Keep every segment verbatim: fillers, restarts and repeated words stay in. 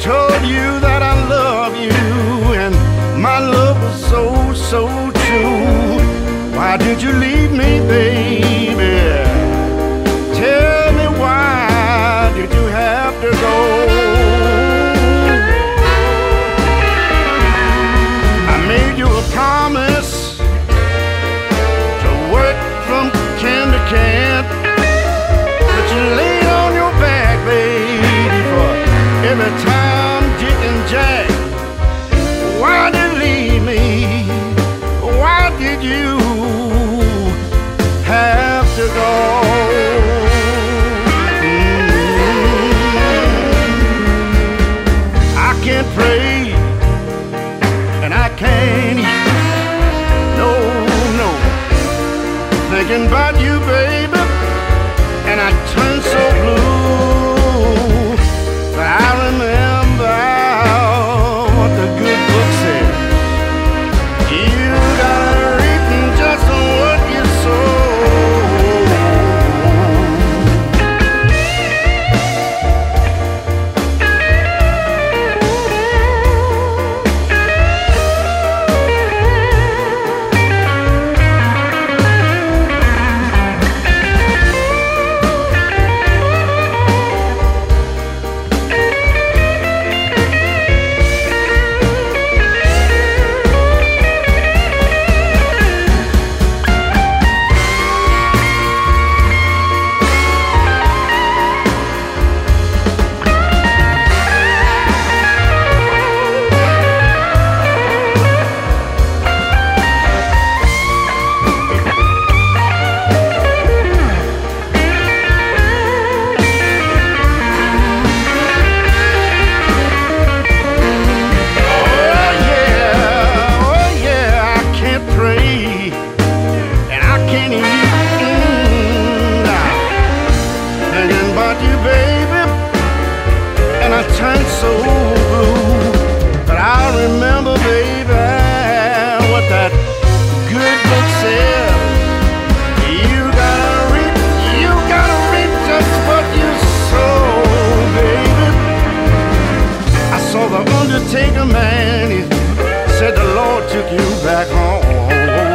told you that I love you, and my love was so, so true. Why did you leave me, baby? Tell me, why did you have to go? I made you a promise to work from can to can, but you laid on your back, baby, for every time Dick and Jack. Why did you leave me? Why did you have to go? Mm-hmm. I can't pray and I can't eat. No, no. Thinking about you, baby, and I turn so blue. But I remember what the good book said. You gotta reap just what you sow. Turned so blue, but I remember, baby, what that good book said. You gotta reap, you gotta reap just what you sow, baby. I saw the undertaker man, he said the Lord took you back home.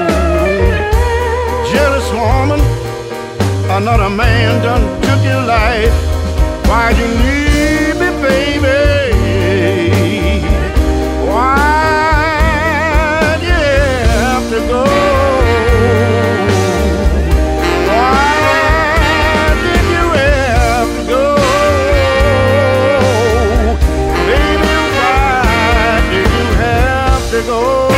Jealous woman, another man done took your life. Why'd you leave me, baby? Why'd you have to go? Why did you have to go? Baby, why did you have to go?